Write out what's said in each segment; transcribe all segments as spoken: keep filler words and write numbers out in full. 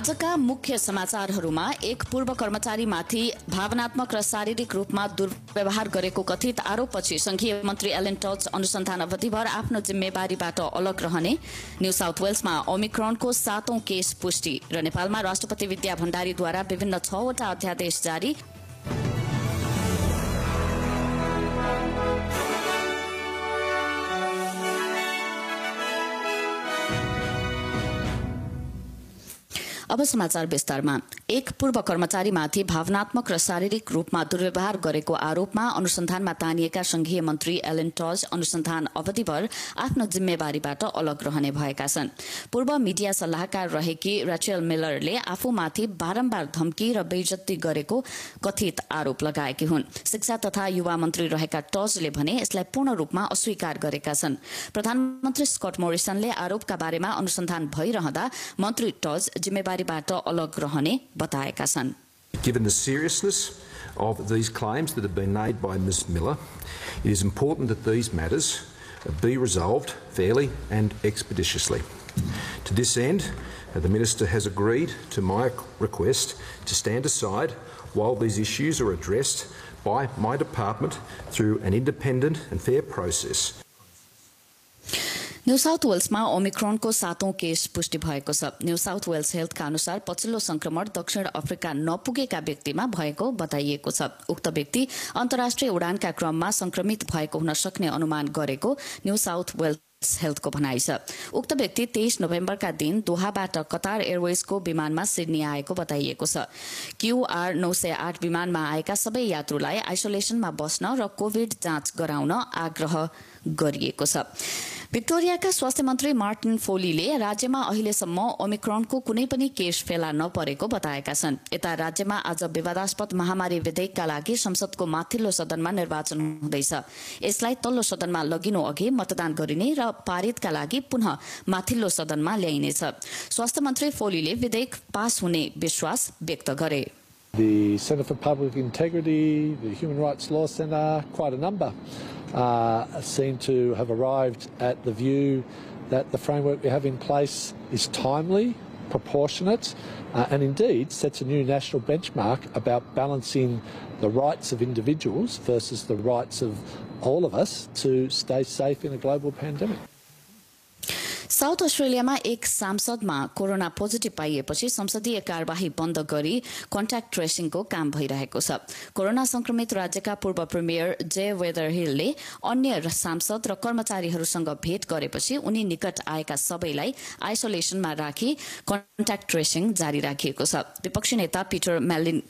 आजका मुख्य समाचारहरूमा एक पूर्व कर्मचारीमाथि भावनात्मक र शारीरिक रूपमा दुर्व्यवहार गरेको कथित आरोपपछि संघीय मन्त्री एलेन टच अनुसन्धान अवधिभर आफ्नो जिम्मेवारीबाट अलग रहने, न्यू साउथ वेल्समा ओमिक्रोनको सातौं केस पुष्टि र नेपालमा राष्ट्रपति विद्या भण्डारीद्वारा विभिन्न छवटा अध्यादेश जारी। अब समाचार विस्तारमा। एक पूर्व कर्मचारीमाथि भावनात्मक र शारीरिक रूपमा दुर्व्यवहार गरेको आरोपमा अनुसन्धानमा तानिएका संघीय मन्त्री एलेन टच अनुसन्धान अवधिभर आफ्नो जिम्मेवारीबाट अलग रहने भएका छन्। पूर्व मिडिया सल्लाहकार रहेकी रेचेल मिलरले आफूमाथि बारम्बार धम्की र बेइज्जती गरेको कथित आरोप लगाएकी हुन्। शिक्षा तथा युवा मन्त्री रहेका टचले भने यसलाई पूर्ण रूपमा अस्वीकार गरेका छन्। प्रधानमन्त्री स्कट मोरिसनले आरोपका बारेमा अनुसन्धान भइरहँदा मन्त्री टच जिम्मेवारी अलग रहने बताएका छन्। Given the seriousness of these claims that have been made by Miz Miller, it is important that these matters be resolved fairly and expeditiously. To this end, the Minister has agreed to my request to stand aside while these issues are addressed by my department through an independent and fair process. New south वेल्समा ओमिक्रोनको सातौं case पुष्टि भएको छ। New south Wales हेल्थका अनुसार पछिल्लो संक्रमण दक्षिण अफ्रिका नपुगेका व्यक्तिमा भएको बताइएको छ। उक्त व्यक्ति अन्तर्राष्ट्रिय उडानका क्रममा संक्रमित भएको हुन सक्ने अनुमान गरेको न्यू साउथ वेल्स हेल्थको भनाइ छ। उक्त व्यक्ति तेइस नोभेम्बरका दिन दोहाबाट कतार एयरवेजको विमानमा सिडनी आएको बताइएको छ। क्यूआर नौ सय आठ विमानमा आएका सबै यात्रुलाई आइसोलेसनमा बस्न र कोविड जाँच गराउन आग्रह गरिएको छ। भिक्टोरियाका स्वास्थ्य मन्त्री मार्टिन फोलीले राज्यमा अहिलेसम्म ओमिक्रोनको कुनै पनि केस फेला नपरेको बताएका छन्। यता राज्यमा आज विवादास्पद महामारी विधेयकका लागि संसदको माथिल्लो सदनमा निर्वाचन हुँदैछ। यसलाई तल्लो सदनमा लगिनु अघि मतदान गरिने र पारितका लागि पुनः माथिल्लो सदनमा ल्याइनेछ। स्वास्थ्य मन्त्री फोलीले विधेयक पास हुने विश्वास व्यक्त गरे। The Centre for Public Integrity, the Human Rights Law Centre, quite a number uh, seem to have arrived at the view that the framework we have in place is timely, proportionate, uh, and indeed sets a new national benchmark about balancing the rights of individuals versus the rights of all of us to stay safe in a global pandemic. South अस्ट्रेलियामा एक सांसदमा corona positive पाइएपछि संसदीय कार्यवाही बन्द गरी contact ट्रेसिङको काम भइरहेको छ। Corona संक्रमित राज्यका पूर्व प्रिमियर जे वेदरहिलले अन्य सांसद र कर्मचारीहरूसँग भेट गरेपछि उनी निकट आएका सबैलाई आइसोलेसनमा राखी कन्ट्याक्ट ट्रेसिङ जारी राखिएको छ। विपक्षी नेता पिटर मेलिन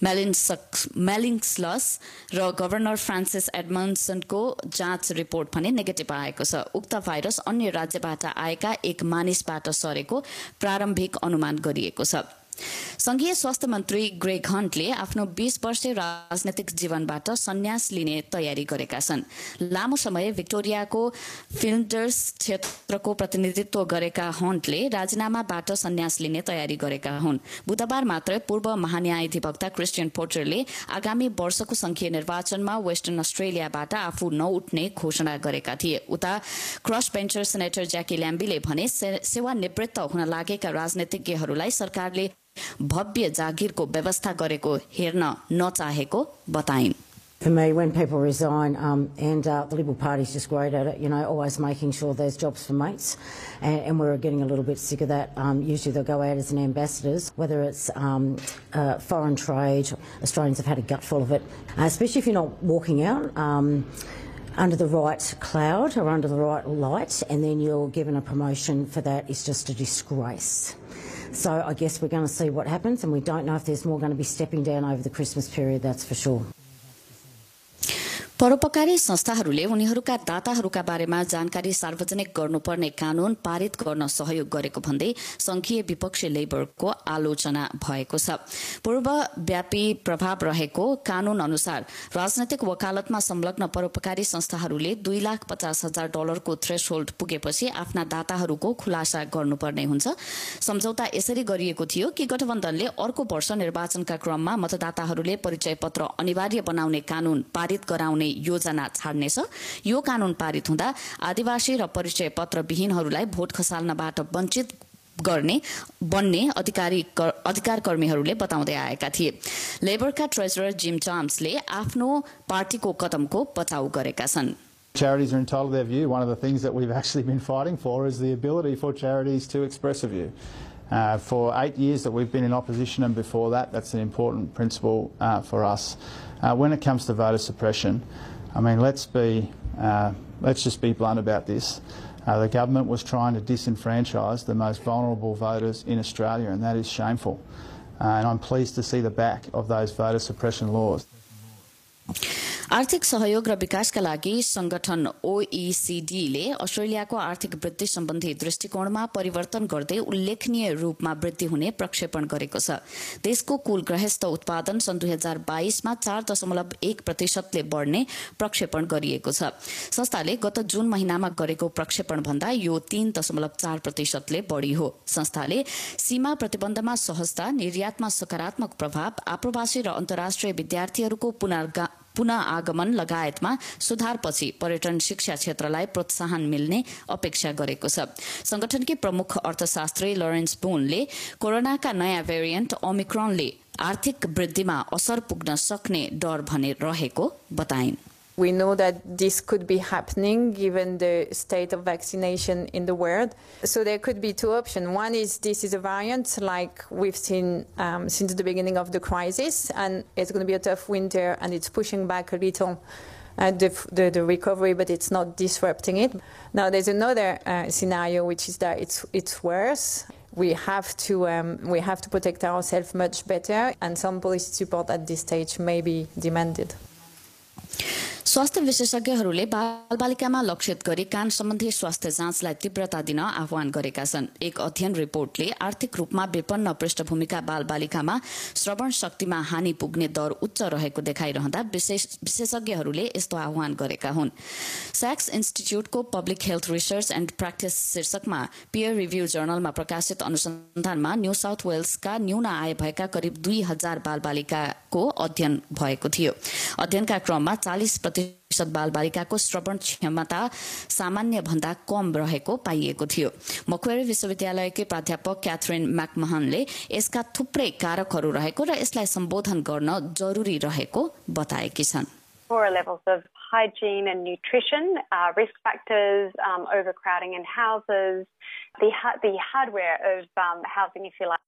मेलिङ्सलस र गभर्नर फ्रान्सिस एडमन्सनको जाँच रिपोर्ट भने नेगेटिभ आएको छ। उक्त भाइरस अन्य राज्यबाट आएका एक मानिसबाट सरेको प्रारम्भिक अनुमान गरिएको छ। संघीय स्वास्थ्य मन्त्री ग्रेग हन्टले आफ्नो बीस वर्षे राजनैतिक जीवनबाट सन्यास लिने तयारी गरेका छन्। लामो समय विक्टोरियाको फिल्डर्स क्षेत्रको प्रतिनिधित्व गरेका हन्टले राजीनामाबाट सन्यास लिने तयारी गरेका हुन्। बुधबार मात्र पूर्व महान्यायाधिवक्ता क्रिस्टियन पोर्टरले आगामी वर्षको संघीय निर्वाचनमा वेस्टर्न अस्ट्रेलियाबाट आफू नउठ्ने घोषणा गरेका थिए। उता क्रस बेन्चर सेनेटर ज्याकी ल्याम्बीले भने सेवानिवृत्त हुन लागेका राजनीतिज्ञहरूलाई सरकारले भव्य जागिरको व्यवस्था गरेको हेर्न नचाहेको बताइन्। For me, when people resign, um, and uh, the Liberal Party's just great at it, you know, always making sure there's jobs for mates, and, and we're getting a little bit sick of that. Um, usually they'll go out as an ambassadors, whether it's um, uh, foreign trade. Australians have had a gutful of it, uh, especially if you're not walking out um, under the right cloud or under the right light, and then you're given a promotion for that is just a disgrace. So I guess we're going to see what happens, and we don't know if there's more going to be stepping down over the Christmas period, that's for sure. परोपकारी संस्थाहरूले उनीहरूका दाताहरूका बारेमा जानकारी सार्वजनिक गर्नुपर्ने कानून पारित गर्न सहयोग गरेको भन्दै संघीय विपक्षी लेबरको आलोचना भएको छ। पूर्वव्यापी प्रभाव रहेको कानून अनुसार राजनैतिक वकालतमा संलग्न परोपकारी संस्थाहरूले दुई लाख पचास हजार डलरको थ्रेसहोल्ड पुगेपछि आफ्ना दाताहरूको खुलासा गर्नुपर्ने हुन्छ। सम्झौता यसरी गरिएको थियो कि गठबन्धनले अर्को वर्ष निर्वाचनका क्रममा मतदाताहरूले परिचय पत्र अनिवार्य बनाउने कानून पारित गराउने योजना छाड्नेछ। यो कानून पारित हुँदा आदिवासी र परिचय पत्र विहीनहरूलाई भोट खसाल्नबाट वञ्चित गर्ने बन्ने अधिकारी अधिकार कर्मीहरूले बताउँदै आएका थिए। लेबरका ट्रेजरर जिम चाम्सले आफ्नो पार्टीको कदमको बचाउ गरेका छन्। Charities are entitled to their view. One of the things that we've actually been fighting for is the ability for charities to express a view. Uh, for eight years that we've been in opposition, and before that, that's an important principle uh, for us. Uh, when it comes to voter suppression, I mean, let's be, uh, let's just be blunt about this. Uh, the government was trying to disenfranchise the most vulnerable voters in Australia, and that is shameful. Uh, and I'm pleased to see the back of those voter suppression laws. आर्थिक सहयोग र विकासका लागि संगठन ओईसीडीले अस्ट्रेलियाको आर्थिक वृद्धि सम्बन्धी दृष्टिकोणमा परिवर्तन गर्दै उल्लेखनीय रूपमा वृद्धि हुने प्रक्षेपण गरेको छ। देशको कुल गृहस्थ उत्पादन सन् दुई हजार बाइसमा चार दशमलव एक प्रतिशतले बढ्ने प्रक्षेपण गरिएको छ। संस्थाले गत जुन महिनामा गरेको प्रक्षेपण भन्दा यो तीन दशमलव चार प्रतिशतले बढ़ी हो। संस्थाले सीमा प्रतिबन्धमा सहजता, निर्यातमा सकारात्मक प्रभाव, आप्रवासी र अन्तर्राष्ट्रिय विद्यार्थीहरूको पुनर्गा पुनः आगमन लगायतमा सुधारपछि पर्यटन शिक्षा क्षेत्रलाई प्रोत्साहन मिल्ने अपेक्षा गरेको छ। संगठनकी प्रमुख अर्थशास्त्री लरेन्स बुनले कोरोनाका नयाँ भेरिएन्ट ओमिक्रोनले आर्थिक वृद्धिमा असर पुग्न सक्ने डर भने रहेको बताइन्। We know that this could be happening given the state of vaccination in the world. So there could be two options. One is this is a variant like we've seen um, since the beginning of the crisis, and it's going to be a tough winter and it's pushing back a little uh, the, the, the recovery, but it's not disrupting it. Now there's another uh, scenario, which is that it's, it's worse. We have to um, we have to protect ourselves much better, and some policy support at this stage may be demanded. स्वास्थ्य विशेषज्ञहरूले बालबालिकामा लक्षित गरी कान सम्बन्धी स्वास्थ्य जाँचलाई तीव्रता दिन आह्वान गरेका छन्। एक अध्ययन रिपोर्टले आर्थिक रूपमा विपन्न पृष्ठभूमिका बालबालिकामा श्रवण शक्तिमा हानि पुग्ने दर उच्च रहेको देखाइरहँदा विशेषज्ञहरूले यस्तो आह्वान गरेका हुन्। सैक्स इन्स्टिट्युटको public health research and practice शीर्षकमा पियर रिभ्यू जर्नलमा प्रकाशित अनुसन्धानमा न्यू साउथ वेल्सका न्यून आय भएका करिब दुई हजार बालबालिकाको अध्ययन भएको थियो। अध्ययनका क्रममा चालीस प्रतिशत बालबालिकाको श्रवण क्षमता सामान्य भन्दा कम रहेको पाइएको थियो। मक्वेरी विश्वविद्यालयकी प्राध्यापक क्याथरिन मैकमहनले यसका थुप्रै कारकहरू रहेको र यसलाई सम्बोधन गर्न जरुरी रहेको बताएकी छन्। Poorer levels of hygiene and nutrition, uh, risk factors, um, overcrowding in houses, the ha- the hardware of um, housing, if you like.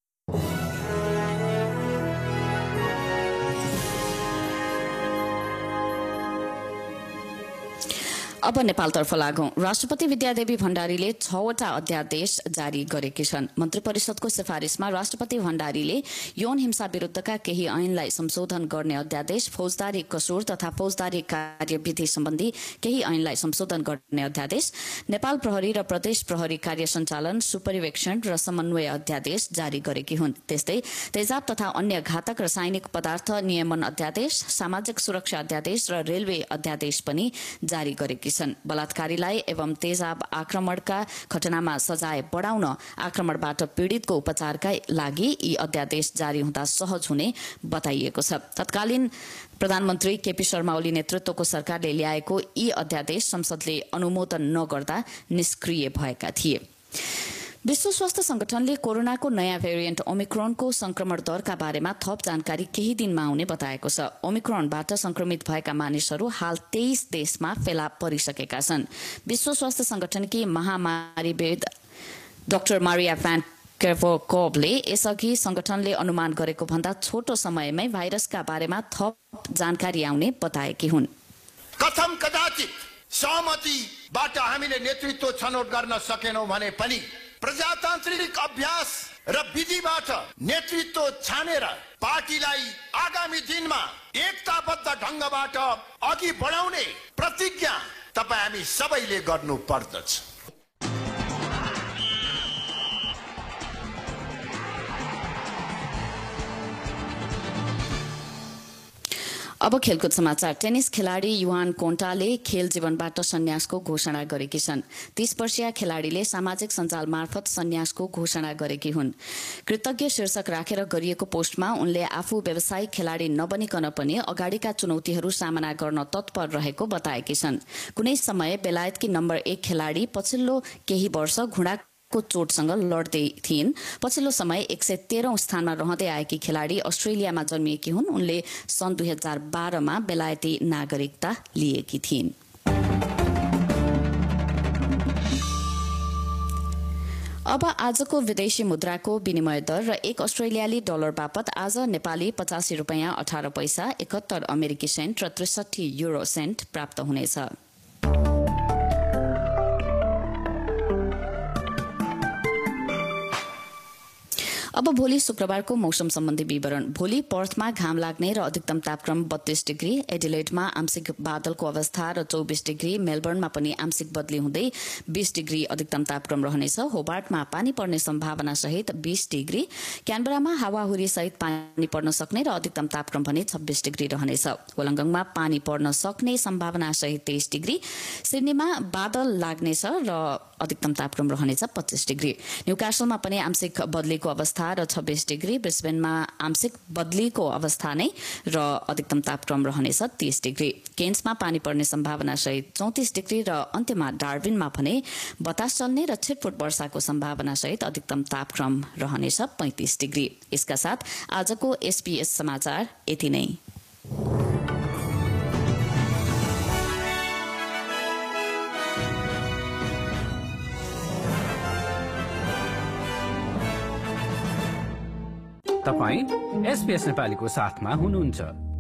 अब नेपालतर्फ लागौं। राष्ट्रपति विद्यादेवी भण्डारीले छवटा अध्यादेश जारी गरेकी छन्। मन्त्री परिषदको सिफारिशमा राष्ट्रपति भण्डारीले यौन हिंसा विरुद्धका केही ऐनलाई संशोधन गर्ने अध्यादेश, फौजदारी कसुर तथा फौजदारी कार्यविधि सम्बन्धी केही ऐनलाई संशोधन गर्ने अध्यादेश, नेपाल प्रहरी र प्रदेश प्रहरी कार्य सञ्चालन, सुपरिवेक्षण र समन्वय अध्यादेश जारी गरेकी हुन्। त्यस्तै तेजाब तथा अन्य घातक रासायनिक पदार्थ नियमन अध्यादेश, सामाजिक सुरक्षा अध्यादेश र रेलवे अध्यादेश पनि जारी गरेकी छन्। बलात्कारीलाई एवं तेजाब आक्रमणका घटनामा सजाय बढाउन आक्रमणबाट पीड़ितको उपचारका लागि यी अध्यादेश जारी हुँदा सहज हुने बताइएको छ। तत्कालीन प्रधानमन्त्री केपी शर्मा ओली नेतृत्वको सरकारले ल्याएको यी अध्यादेश संसदले अनुमोदन नगर्दा निष्क्रिय भएका थिए। विश्व स्वास्थ्य संगठनले कोरोनाको नयाँ भेरिएन्ट ओमिक्रोनको संक्रमण दरका बारेमा थप जानकारी केही दिनमा आउने बताएको छ। ओमिक्रोनबाट संक्रमित भएका मानिसहरू हाल तेइस देशमा फेला परिसकेका छन्। विश्व स्वास्थ्य संगठनकी महामारीविद डाक्टर मारिया भ्यान केर्भोकोभले यसअघि संगठनले अनुमान गरेको भन्दा छोटो समयमै भाइरसका बारेमा थप जानकारी आउने बताएकी हुन्। कथम कदाचित सहमतिबाट हामीले नेतृत्व छनौट गर्न सकेनौं भने पनि प्रजातान्त्रिक अभ्यास र विधिबाट नेतृत्व छानेर पार्टीलाई आगामी दिनमा एकताबद्ध ढंगबाट अघि बढाउने प्रतिज्ञा तपाई हामी सबैले गर्नु पर्दछ। अब खेलकुद समाचार। टेनिस खेलाड़ी युहान कोन्टाले खेल जीवनबाट सन्यासको घोषणा गरेकी छन्। तीस वर्षीय खेलाड़ीले सामाजिक सञ्जाल मार्फत सन्यासको घोषणा गरेकी हुन्। कृतज्ञ शीर्षक राखेर गरिएको पोस्टमा उनले आफू व्यावसायिक खेलाड़ी नबनिकन पनि अगाडिका चुनौतीहरू सामना गर्न तत्पर रहेको बताएकी छन्। कुनै समय बेलायतकी नम्बर एक खेलाड़ी पछिल्लो केही वर्ष घुँडा को चोटसँग लड्दै थिइन्। पछिल्लो समय एक सय तेह्रौं स्थानमा रहँदै आएकी खेलाडी अस्ट्रेलियामा जन्मिएकी हुन्। उनले सन् दुई हजार बाह्रमा बेलायती नागरिकता लिएकी थिइन्। अब आजको विदेशी मुद्राको विनिमय दर र एक अस्ट्रेलियाली डलर बापत आज नेपाली पचासी रुपियाँ अठार पैसा, एकहत्तर अमेरिकी सेन्ट र त्रिसठी युरो सेन्ट प्राप्त हुनेछ। अब भोलि शुक्रबारको मौसम सम्बन्धी विवरण। भोलि पर्थमा घाम लाग्ने र अधिकतम तापक्रम बत्तीस डिग्री, एडिलेडमा आंशिक बादलको अवस्था र चौबिस डिग्री, मेलबर्नमा पनि आंशिक बदली हुँदै बीस डिग्री अधिकतम तापक्रम रहनेछ। होबार्टमा पानी पर्ने सम्भावना सहित बीस डिग्री, क्यानबरामा हावाहुरी सहित पानी पर्न सक्ने र अधिकतम तापक्रम भने छब्बीस डिग्री रहनेछ। वोलंगङमा पानी पर्न सक्ने सम्भावना सहित तेइस डिग्री, सिडनीमा बादल लाग्नेछ र अधिकतम तापक्रम रहनेछ पच्चीस डिग्री, न्यूकासलमा पनि आंशिक बदलीको अवस्था र छब्बीस डिग्री, ब्रिस्बेनमा आंशिक बदलीको अवस्था नै र अधिकतम तापक्रम रहनेछ तीस डिग्री, केन्समा पानी पर्ने सम्भावना सहित चौतिस डिग्री र अन्त्यमा डार्विनमा भने बतास चल्ने र छिटफुट वर्षाको सम्भावना सहित अधिकतम तापक्रम रहनेछ पैंतीस डिग्री। यसका साथ आजको एसपीएस समाचार यति नै। तपाईं एसपीएस नेपालीको साथमा हुनुहुन्छ।